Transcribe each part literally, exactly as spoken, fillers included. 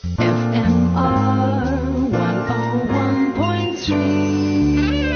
F M R one oh one point three.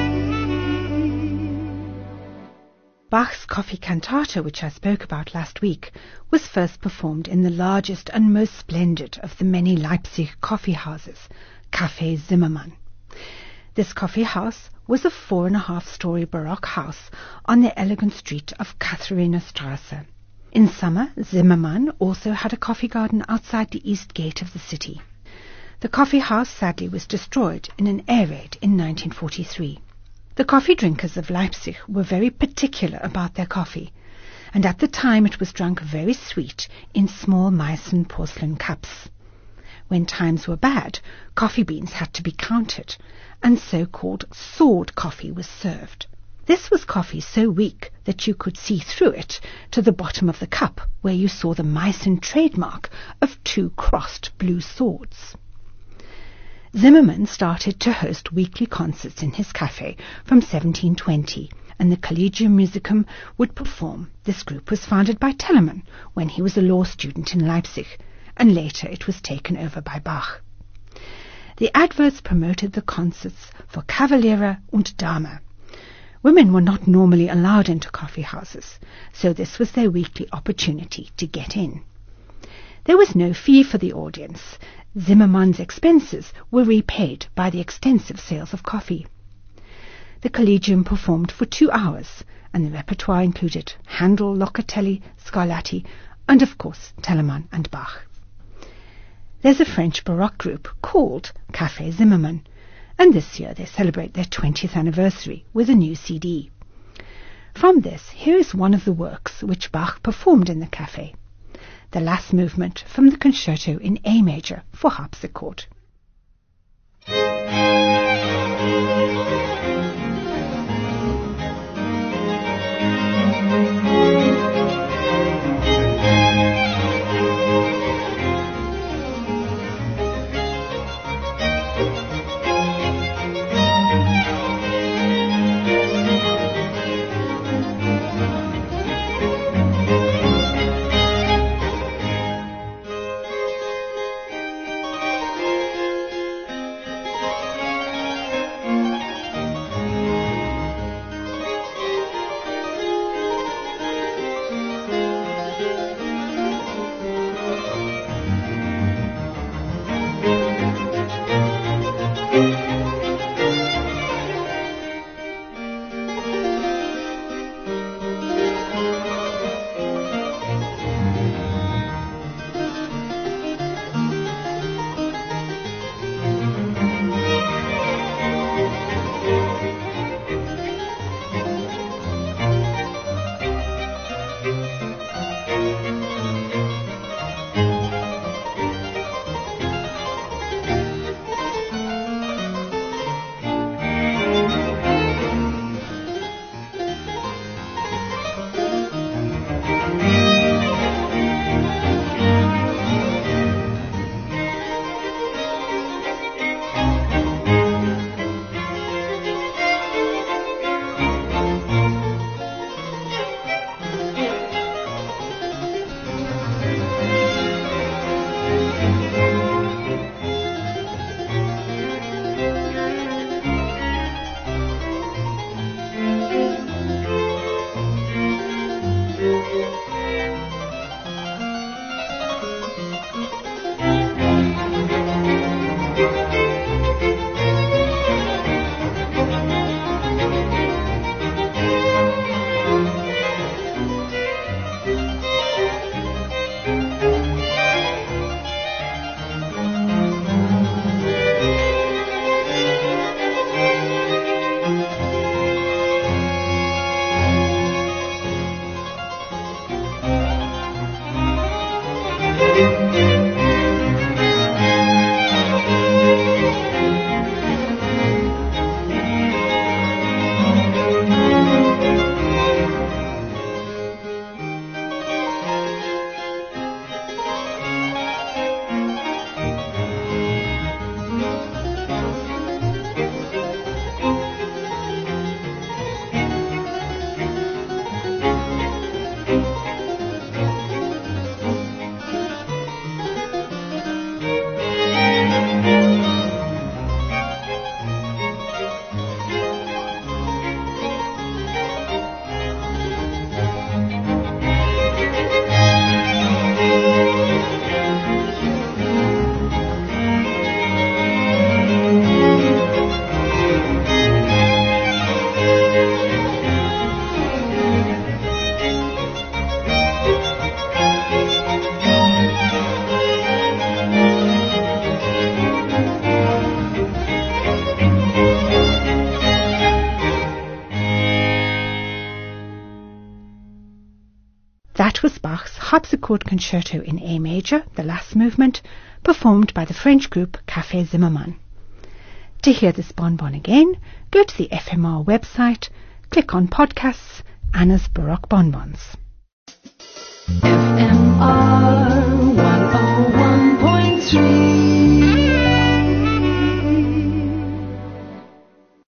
Bach's Coffee Cantata, which I spoke about last week, was first performed in the largest and most splendid of the many Leipzig coffee houses, Café Zimmermann. This coffee house was a four and a half story Baroque house on the elegant street of Katharinastrasse. In summer, Zimmermann also had a coffee garden outside the east gate of the city. The coffee house sadly was destroyed in an air raid in nineteen forty-three. The coffee drinkers of Leipzig were very particular about their coffee, and at the time it was drunk very sweet in small Meissen porcelain cups. When times were bad, coffee beans had to be counted, and so-called sword coffee was served. This was coffee so weak that you could see through it to the bottom of the cup, where you saw the Meissen trademark of two crossed blue swords. Zimmermann started to host weekly concerts in his cafe from seventeen twenty, and the Collegium Musicum would perform. This group was founded by Telemann when he was a law student in Leipzig, and later it was taken over by Bach. The adverts promoted the concerts for Cavaliere und Dame. Women were not normally allowed into coffee houses, so this was their weekly opportunity to get in. There was no fee for the audience. Zimmermann's expenses were repaid by the extensive sales of coffee. The Collegium performed for two hours, and the repertoire included Handel, Locatelli, Scarlatti, and of course Telemann and Bach. There's a French Baroque group called Café Zimmermann, and this year they celebrate their twentieth anniversary with a new C D. From this, here is one of the works which Bach performed in the café, the last movement from the concerto in A major for harpsichord. That was Bach's Harpsichord Concerto in A major, the last movement, performed by the French group Café Zimmermann. To hear this bonbon again, go to the F M R website, click on Podcasts, Anna's Baroque Bonbons. F M R one oh one point three